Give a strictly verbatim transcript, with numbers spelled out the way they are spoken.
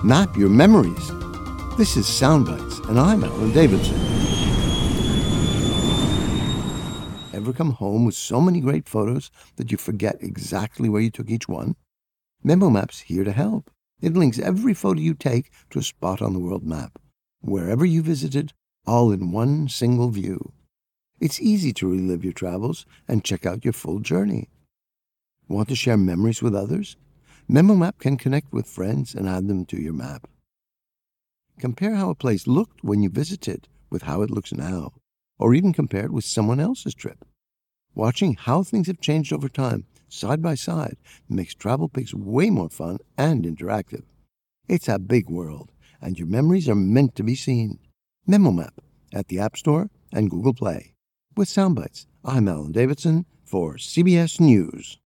Map your memories. This is Soundbites, and I'm Alan Davidson. Ever come home with so many great photos that you forget exactly where you took each one? MemoMap's here to help. It links every photo you take to a spot on the world map, wherever you visited, all in one single view. It's easy to relive your travels and check out your full journey. Want to share memories with others? MemoMap can connect with friends and add them to your map. Compare how a place looked when you visited with how it looks now, or even compare it with someone else's trip. Watching how things have changed over time, side by side, makes travel pics way more fun and interactive. It's a big world, and your memories are meant to be seen. MemoMap at the App Store and Google Play. With Soundbites, I'm Alan Davidson for C B S News.